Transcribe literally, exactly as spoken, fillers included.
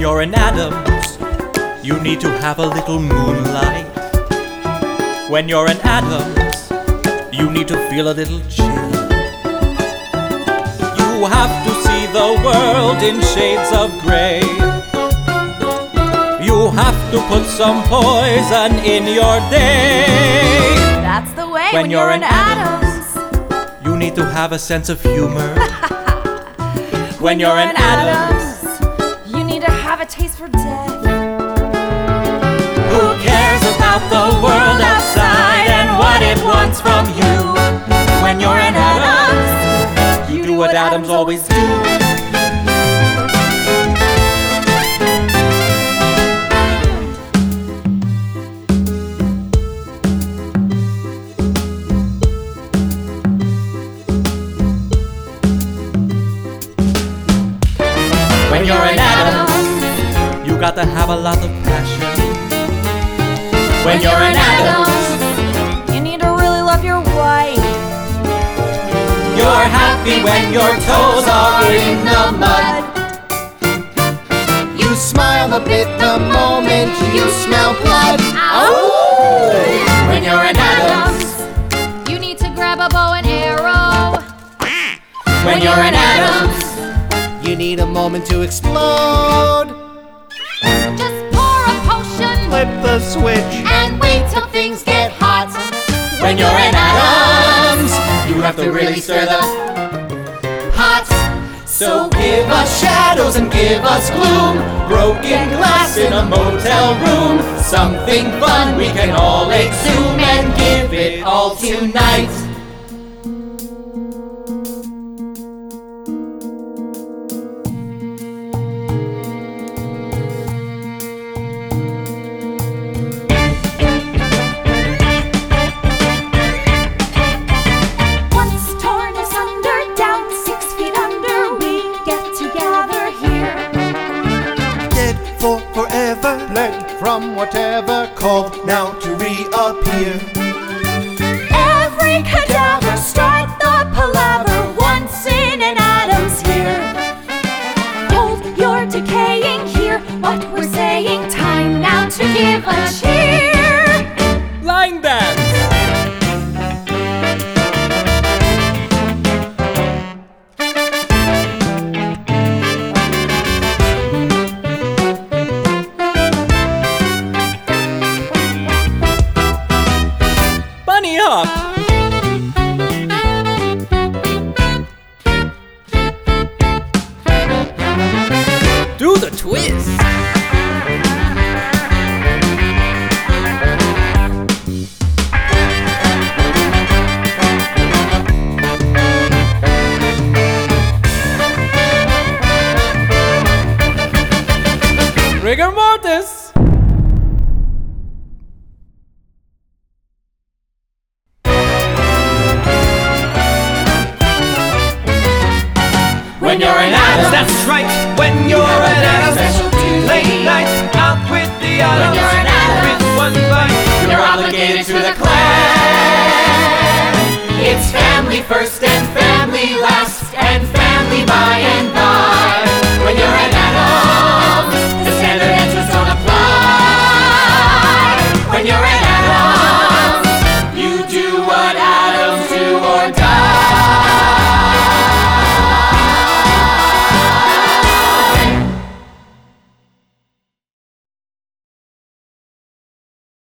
you're an Addams, you need to have a little moonlight. When you're an Addams, you need to feel a little chill. You have to see the world in shades of gray. You have to put some poison in your day. That's the way when, when you're, you're an an Addams. Addams, you need to have a sense of humor. when, when you're, you're an Addams, Addams, you need to have a taste for death. Who cares about the world outside and what it wants from you? When you're an Addams, you do what Addams always do. When you're an Addams, you got to have a lot of passion. When you're an Addams, you need to really love your wife. You're happy when your toes are in the mud. You smile a bit the moment you smell blood. Ow! When you're an Addams, you need to grab a bow and arrow. when you're an Addams, you need a moment to explode. Just pour a potion, Flip the switch, and wait till things get hot. when you're an Addams, you have to really stir the pot. So give us shadows and give us gloom, broken glass in a motel room, something fun we can all exhume and give it all tonight. From whatever called now to reappear. Every cadaver, start the palaver once in an Addams here. Hold your decaying here, what we're saying, time now to give a cheer. Line dance! Up. Do the twist. Rigor mortis. When you're an Addams, that's right. When you're an Addams, late night out with the Addams. When you're an Addams, with one bite, you're obligated to the clan. It's family first and family